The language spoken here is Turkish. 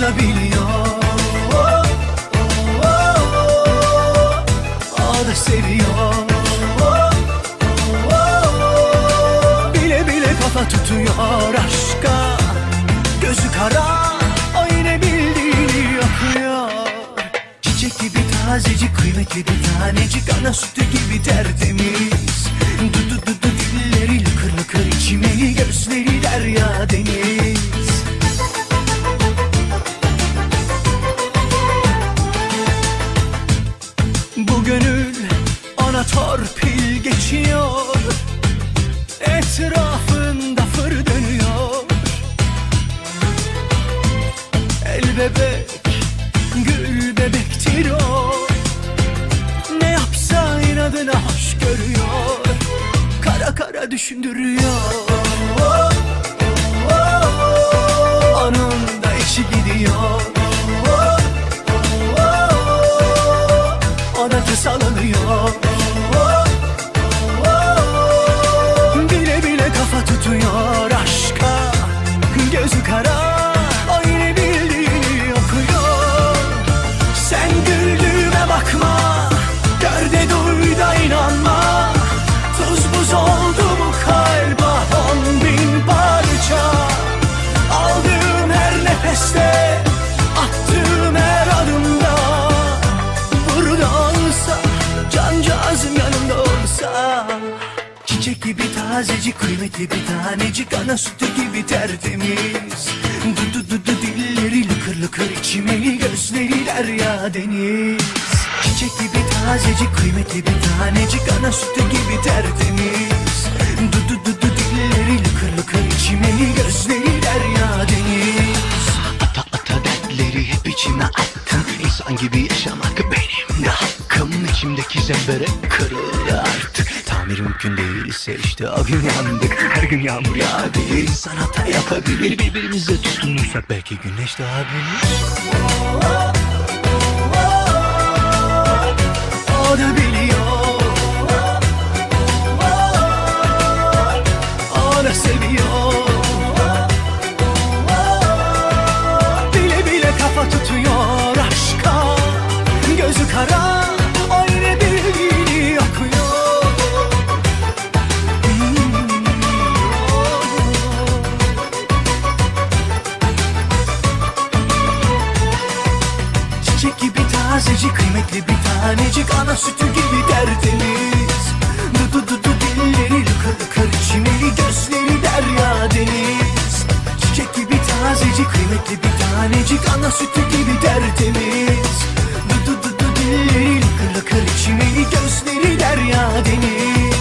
da biliyor, o da seviyor. Bile bile kafa tutuyor aşka, gözü kara, o yine bildiğini yapıyor. Çiçek gibi tazecik, kıymetli bir tanecik, ana sütü gibi tertemiz. Dudu dudu dilleri lıkır lıkır içimeli, gözleri derya deniz. Bu gönül ona torpil geçiyor, etrafında fır dönüyor. El bebek, gül bebektir o, ne yapsa inadına hoş görüyor, kara kara düşündürüyor. Onun da içi gidiyor, o da tasalanıyor. Bile bile kafa tutuyor aşka, gözü kara, o yine bildiğini okuyor. Sen güldüğüme bakma, gör de duy da inanma. Tuz buz oldu bu kalba 10.000 parça. Aldığım her nefeste, attığım her adımda, burada olsa, cancağızım yanımda olsa. Çiçek gibi tazecik, kıymetli bir tanecik, ana sütü gibi tertemiz. Dudu dudu dilleri lıkır lıkır içimeli, gözleri derya deniz. Çiçek gibi tazecik, kıymetli bir tanecik, ana sütü gibi tertemiz. Dudu dudu dilleri lıkır lıkır içimeli, gözleri derya deniz. Ata ata dertleri hep içime attım, İnsan gibi yaşamak benim de hakkım. İçimdeki zembere kırıldı artık, tamir mümkün değilse işte o gün yandık. Her gün yağmur yağabilir, insan hata yapabilir, birbirimize tutunursak belki güneş doğabilir. O da biliyor, o da seviyor. Bile bile kafa tutuyor aşka, gözü kara, o yine bildiğini okuyor. Çiçek gibi tazecik, kıymetli bir tanecik, ana sütü gibi tertemiz. Dudu dudu dilleri lıkır lıkır içimeli, gözleri derya deniz. Çiçek gibi tazecik, kıymetli bir tanecik, ana sütü gibi tertemiz. Dudu dudu dilleri lıkır lıkır içimeli, gözleri derya deniz.